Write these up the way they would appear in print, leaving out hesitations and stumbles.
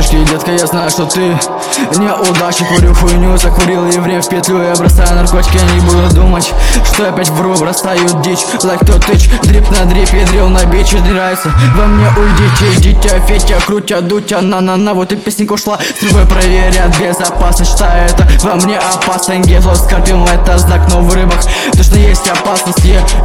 шишки, детка, я знаю, что ты неудачи. Курю хуйню, закурил еврея в петлю. Я бросаю наркотики, я не буду думать, что опять вру, бросаю дичь. Like to тыч, дрип на дрипе, дрил на биче. Нравится во мне, уйдите, дитя, Фетя, крутя, дутя, на-на-на. Вот и песенка ушла, с другой проверят безопасность. Считаю это во мне опасно. Гезло, скорпион, это знак, но в рыбах точно есть опасность.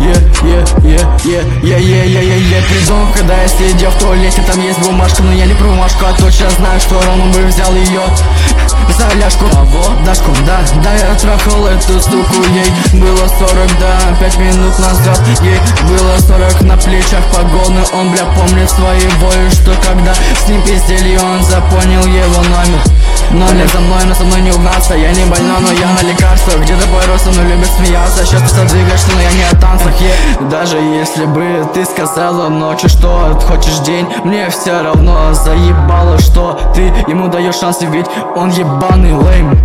Придумал, когда я сидел в туалете, там есть бумажка, но я не про бумажку, а точно знаю, что Рома бы взял ее за ляжку. Дашку, да, я трахал эту суку, ей было 40, да, 5 минут назад. Ей было 40 на плечах погоны, он, бля, помнит свои бои, что когда с ним пиздели, он запомнил его номер. Номер за мной, но со мной не угнаться. Я не больной, но я на лекарствах. Где-то порос, но любит смеяться. Сейчас ты задвигаешься, но я не о танцах. Даже если бы ты сказала ночью, что хочешь день, мне все равно заебало, что ты ему даешь шансы, ведь он ебаный лейм.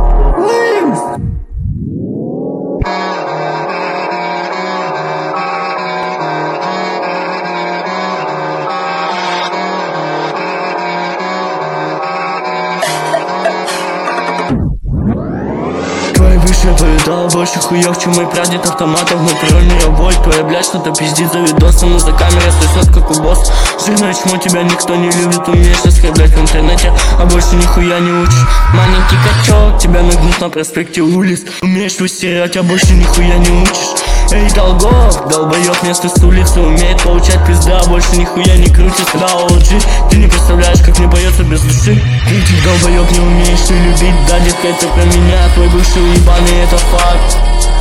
Я повидал больше хуев, чем мой прадед автоматов. Мой король мировой, твоя блядь что-то пиздит за видосом, но за камерой сосет как у босс. Жирное чмо, тебя никто не любит, умеешь оскорблять в интернете, а больше нихуя не учишь. Маленький качок, тебя нагнут на проспекте улиц, умеешь выстирать, а больше нихуя не учишь. Эй, долгов, долбоёб вместо с улицы, умеет получать пизда, больше нихуя не крутит. Да, OG, ты не представляешь, как мне поется без души. Ты, долбоёб, не умеешь ты любить, да, детка, это про меня, твой бывший ебаный, это факт.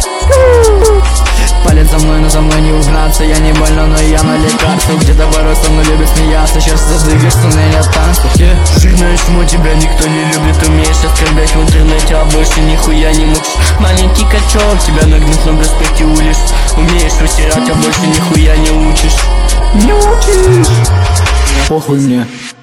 Палец за мной, но за мной не угнаться. Я не больной, но я на лекарствах. Где-то порос, но любит смеяться. Сейчас задвигаешься, но я не от танцев. Жирное чмо, тебя никто не любит, умеешь оскорблять в интернете, а больше нихуя не мучишь. Маленький качок, тебя нагнут на проспекте улиц, умеешь вытирать, а больше нихуя не учишь. Не учишь. Похуй мне.